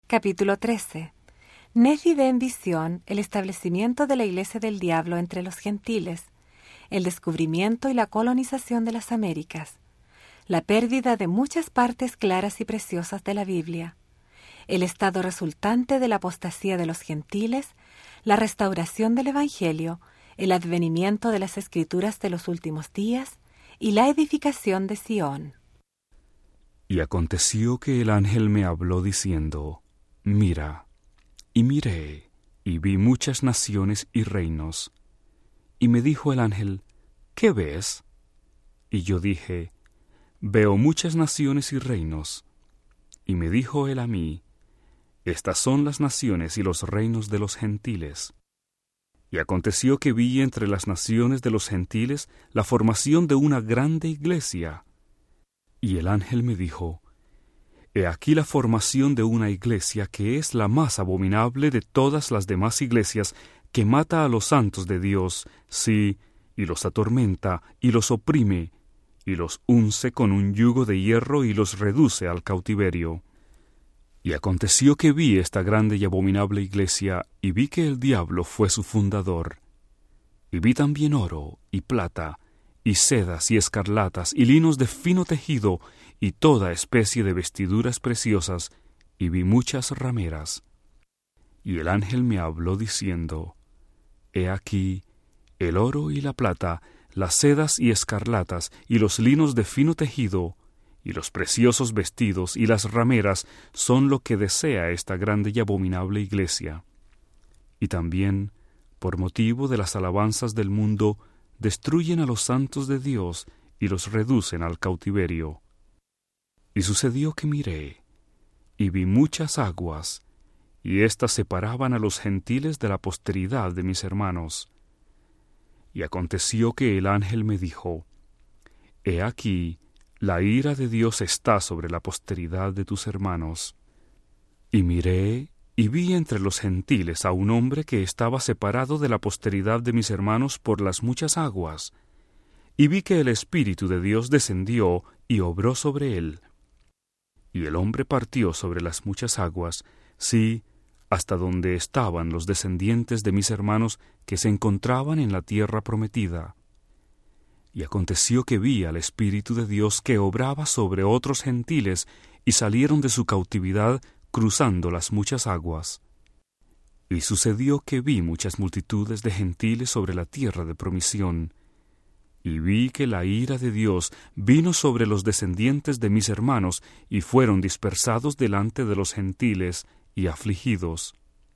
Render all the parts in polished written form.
Capítulo 13. Nefi ve en visión el establecimiento de la iglesia del diablo entre los gentiles, el descubrimiento y la colonización de las Américas, la pérdida de muchas partes claras y preciosas de la Biblia, el estado resultante de la apostasía de los gentiles, la restauración del Evangelio, el advenimiento de las Escrituras de los últimos días y la edificación de Sión. Y aconteció que el ángel me habló diciendo: Mira, y miré, y vi muchas naciones y reinos. Y me dijo el ángel: ¿Qué ves? Y yo dije: Veo muchas naciones y reinos. Y me dijo él a mí: Estas son las naciones y los reinos de los gentiles. Y aconteció que vi entre las naciones de los gentiles la formación de una grande iglesia. Y el ángel me dijo: He aquí la formación de una iglesia que es la más abominable de todas las demás iglesias, que mata a los santos de Dios, sí, y los atormenta, y los oprime, y los unce con un yugo de hierro, y los reduce al cautiverio. Y aconteció que vi esta grande y abominable iglesia, y vi que el diablo fue su fundador. Y vi también oro, y plata, y sedas, y escarlatas, y linos de fino tejido, y toda especie de vestiduras preciosas, y vi muchas rameras. Y el ángel me habló diciendo: He aquí, el oro y la plata, las sedas y escarlatas, y los linos de fino tejido, y los preciosos vestidos y las rameras son lo que desea esta grande y abominable iglesia. Y también, por motivo de las alabanzas del mundo, destruyen a los santos de Dios y los reducen al cautiverio. Y sucedió que miré, y vi muchas aguas, y éstas separaban a los gentiles de la posteridad de mis hermanos. Y aconteció que el ángel me dijo: He aquí, la ira de Dios está sobre la posteridad de tus hermanos. Y miré, y vi entre los gentiles a un hombre que estaba separado de la posteridad de mis hermanos por las muchas aguas, y vi que el Espíritu de Dios descendió y obró sobre él. Y el hombre partió sobre las muchas aguas, sí, hasta donde estaban los descendientes de mis hermanos que se encontraban en la tierra prometida. Y aconteció que vi al Espíritu de Dios que obraba sobre otros gentiles, y salieron de su cautividad cruzando las muchas aguas. Y sucedió que vi muchas multitudes de gentiles sobre la tierra de promisión, y vi que la ira de Dios vino sobre los descendientes de mis hermanos, y fueron dispersados delante de los gentiles y afligidos.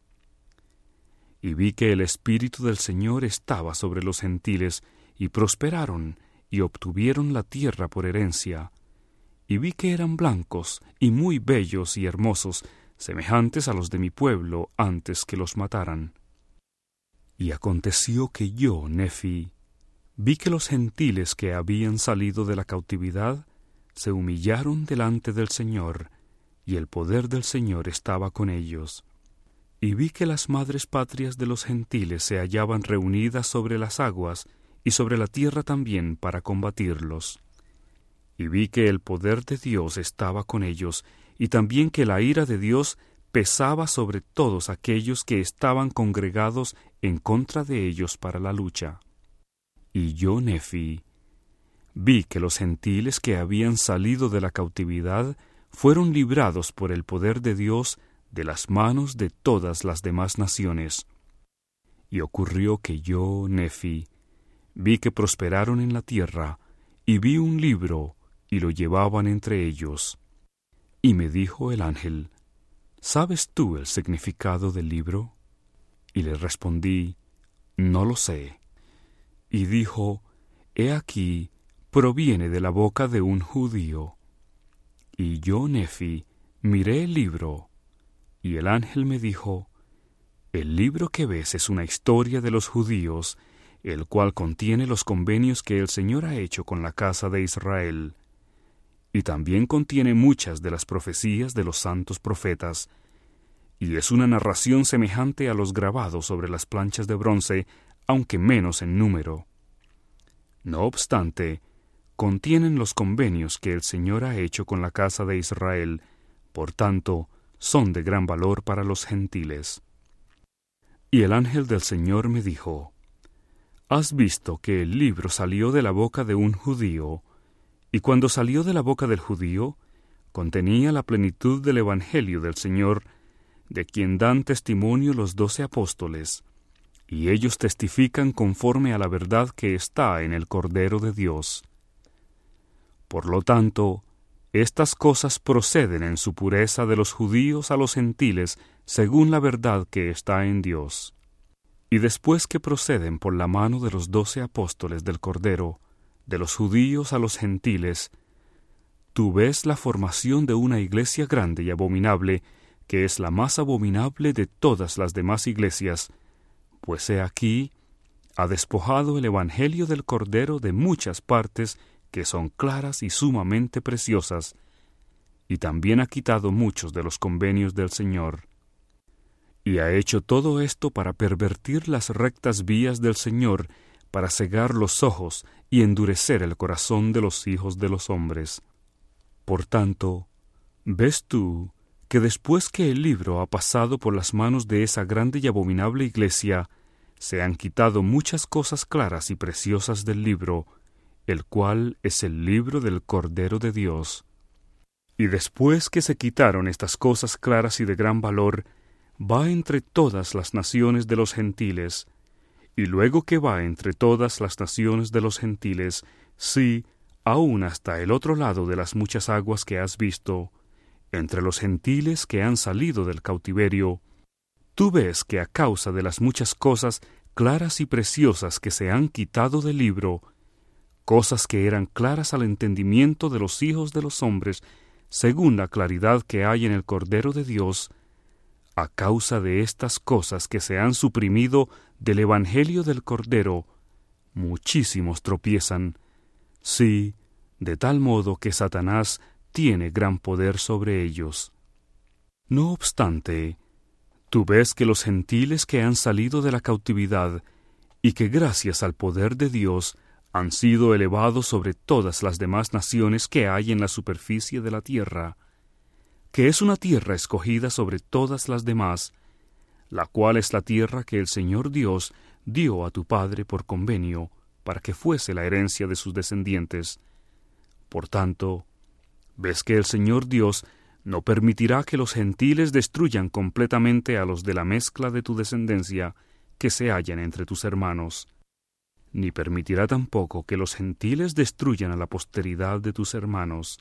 Y vi que el Espíritu del Señor estaba sobre los gentiles, y prosperaron, y obtuvieron la tierra por herencia. Y vi que eran blancos, y muy bellos y hermosos, semejantes a los de mi pueblo, antes que los mataran. Y aconteció que yo, Nefi, vi que los gentiles que habían salido de la cautividad se humillaron delante del Señor, y el poder del Señor estaba con ellos. Y vi que las madres patrias de los gentiles se hallaban reunidas sobre las aguas, y sobre la tierra también para combatirlos. Y vi que el poder de Dios estaba con ellos, y también que la ira de Dios pesaba sobre todos aquellos que estaban congregados en contra de ellos para la lucha. Y yo, Nefi, vi que los gentiles que habían salido de la cautividad fueron librados por el poder de Dios de las manos de todas las demás naciones. Y ocurrió que yo, Nefi, vi que prosperaron en la tierra, y vi un libro, y lo llevaban entre ellos. Y me dijo el ángel: ¿Sabes tú el significado del libro? Y le respondí: No lo sé. Y dijo: He aquí, proviene de la boca de un judío. Y yo, Nefi, miré el libro, y el ángel me dijo: El libro que ves es una historia de los judíos, el cual contiene los convenios que el Señor ha hecho con la casa de Israel. Y también contiene muchas de las profecías de los santos profetas, y es una narración semejante a los grabados sobre las planchas de bronce, aunque menos en número. No obstante, contienen los convenios que el Señor ha hecho con la casa de Israel, por tanto, son de gran valor para los gentiles. Y el ángel del Señor me dijo: ¿Has visto que el libro salió de la boca de un judío, y cuando salió de la boca del judío, contenía la plenitud del Evangelio del Señor, de quien dan testimonio los 12 apóstoles, y ellos testifican conforme a la verdad que está en el Cordero de Dios? Por lo tanto, estas cosas proceden en su pureza de los judíos a los gentiles, según la verdad que está en Dios. Y después que proceden por la mano de los 12 apóstoles del Cordero, de los judíos a los gentiles, tú ves la formación de una iglesia grande y abominable, que es la más abominable de todas las demás iglesias, pues he aquí, ha despojado el Evangelio del Cordero de muchas partes que son claras y sumamente preciosas, y también ha quitado muchos de los convenios del Señor. Y ha hecho todo esto para pervertir las rectas vías del Señor, para cegar los ojos y endurecer el corazón de los hijos de los hombres. Por tanto, ¿ves tú que después que el libro ha pasado por las manos de esa grande y abominable iglesia, se han quitado muchas cosas claras y preciosas del libro, el cual es el libro del Cordero de Dios? Y después que se quitaron estas cosas claras y de gran valor, va entre todas las naciones de los gentiles, y luego que va entre todas las naciones de los gentiles, sí, aún hasta el otro lado de las muchas aguas que has visto, entre los gentiles que han salido del cautiverio, tú ves que a causa de las muchas cosas claras y preciosas que se han quitado del libro, cosas que eran claras al entendimiento de los hijos de los hombres, según la claridad que hay en el Cordero de Dios, a causa de estas cosas que se han suprimido del Evangelio del Cordero, muchísimos tropiezan, sí, de tal modo que Satanás tiene gran poder sobre ellos. No obstante, tú ves que los gentiles que han salido de la cautividad, y que gracias al poder de Dios han sido elevados sobre todas las demás naciones que hay en la superficie de la tierra, que es una tierra escogida sobre todas las demás, la cual es la tierra que el Señor Dios dio a tu padre por convenio, para que fuese la herencia de sus descendientes. Por tanto, ves que el Señor Dios no permitirá que los gentiles destruyan completamente a los de la mezcla de tu descendencia que se hallan entre tus hermanos, ni permitirá tampoco que los gentiles destruyan a la posteridad de tus hermanos.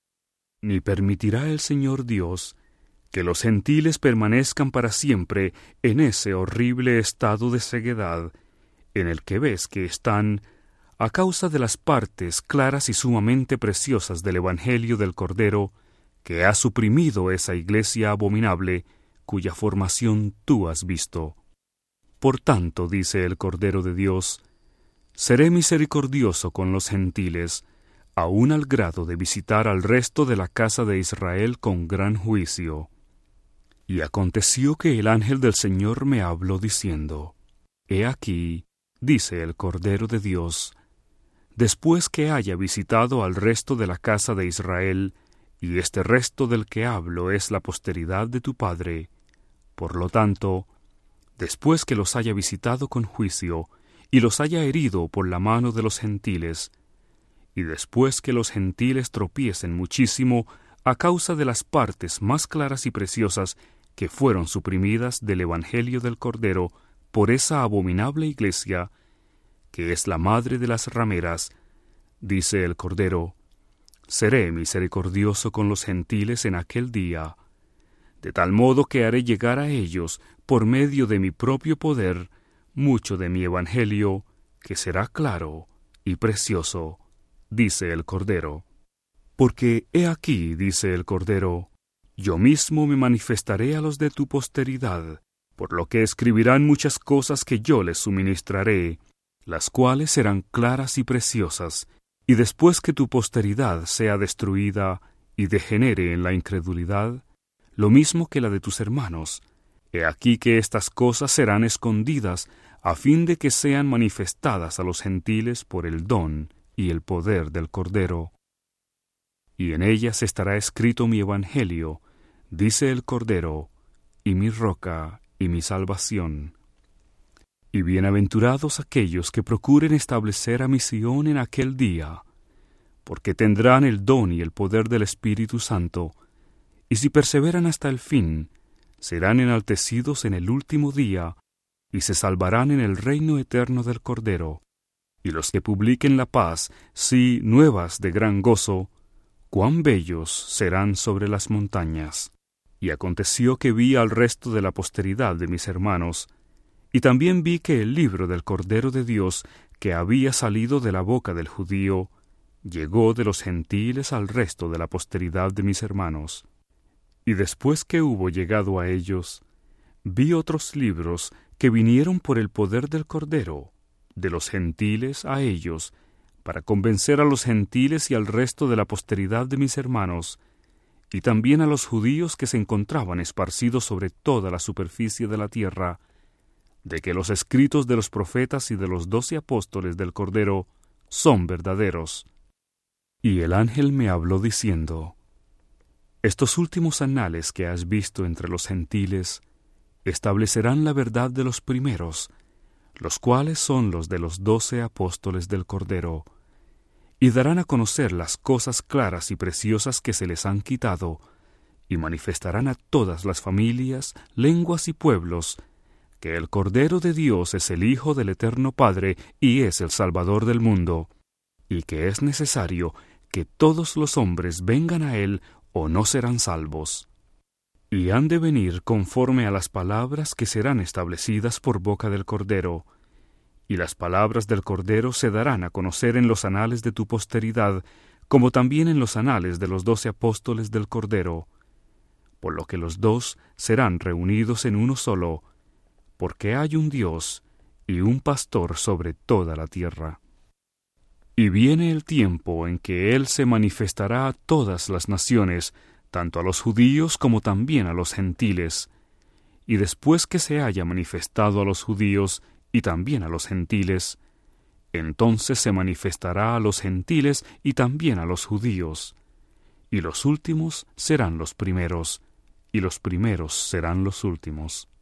Ni permitirá el Señor Dios que los gentiles permanezcan para siempre en ese horrible estado de ceguedad en el que ves que están a causa de las partes claras y sumamente preciosas del Evangelio del Cordero, que ha suprimido esa iglesia abominable cuya formación tú has visto. Por tanto, dice el Cordero de Dios, seré misericordioso con los gentiles, aun al grado de visitar al resto de la casa de Israel con gran juicio. Y aconteció que el ángel del Señor me habló diciendo, He aquí, dice el Cordero de Dios, después que haya visitado al resto de la casa de Israel, y este resto del que hablo es la posteridad de tu padre, por lo tanto, después que los haya visitado con juicio, y los haya herido por la mano de los gentiles, y después que los gentiles tropiecen muchísimo a causa de las partes más claras y preciosas que fueron suprimidas del Evangelio del Cordero por esa abominable iglesia, que es la madre de las rameras, dice el Cordero, seré misericordioso con los gentiles en aquel día, de tal modo que haré llegar a ellos, por medio de mi propio poder, mucho de mi Evangelio, que será claro y precioso, dice el Cordero. Porque he aquí, dice el Cordero, yo mismo me manifestaré a los de tu posteridad, por lo que escribirán muchas cosas que yo les suministraré, las cuales serán claras y preciosas, y después que tu posteridad sea destruida y degenere en la incredulidad, lo mismo que la de tus hermanos, he aquí que estas cosas serán escondidas, a fin de que sean manifestadas a los gentiles por el don y el poder del Cordero. Y en ellas estará escrito mi Evangelio, dice el Cordero, y mi roca y mi salvación. Y bienaventurados aquellos que procuren establecer a mi Sión en aquel día, porque tendrán el don y el poder del Espíritu Santo, y si perseveran hasta el fin, serán enaltecidos en el último día, y se salvarán en el reino eterno del Cordero. Y los que publiquen la paz, sí, nuevas de gran gozo, cuán bellos serán sobre las montañas. Y aconteció que vi al resto de la posteridad de mis hermanos, y también vi que el libro del Cordero de Dios, que había salido de la boca del judío, llegó de los gentiles al resto de la posteridad de mis hermanos. Y después que hubo llegado a ellos, vi otros libros que vinieron por el poder del Cordero, de los gentiles a ellos, para convencer a los gentiles y al resto de la posteridad de mis hermanos, y también a los judíos que se encontraban esparcidos sobre toda la superficie de la tierra, de que los escritos de los profetas y de los 12 apóstoles del Cordero son verdaderos. Y el ángel me habló diciendo: estos últimos anales que has visto entre los gentiles establecerán la verdad de los primeros, los cuales son los de los 12 apóstoles del Cordero, y darán a conocer las cosas claras y preciosas que se les han quitado, y manifestarán a todas las familias, lenguas y pueblos, que el Cordero de Dios es el Hijo del Eterno Padre y es el Salvador del mundo, y que es necesario que todos los hombres vengan a Él o no serán salvos. Y han de venir conforme a las palabras que serán establecidas por boca del Cordero, y las palabras del Cordero se darán a conocer en los anales de tu posteridad, como también en los anales de los 12 apóstoles del Cordero, por lo que los dos serán reunidos en uno solo, porque hay un Dios y un pastor sobre toda la tierra. Y viene el tiempo en que Él se manifestará a todas las naciones, tanto a los judíos como también a los gentiles. Y después que se haya manifestado a los judíos y también a los gentiles, entonces se manifestará a los gentiles y también a los judíos. Y los últimos serán los primeros, y los primeros serán los últimos.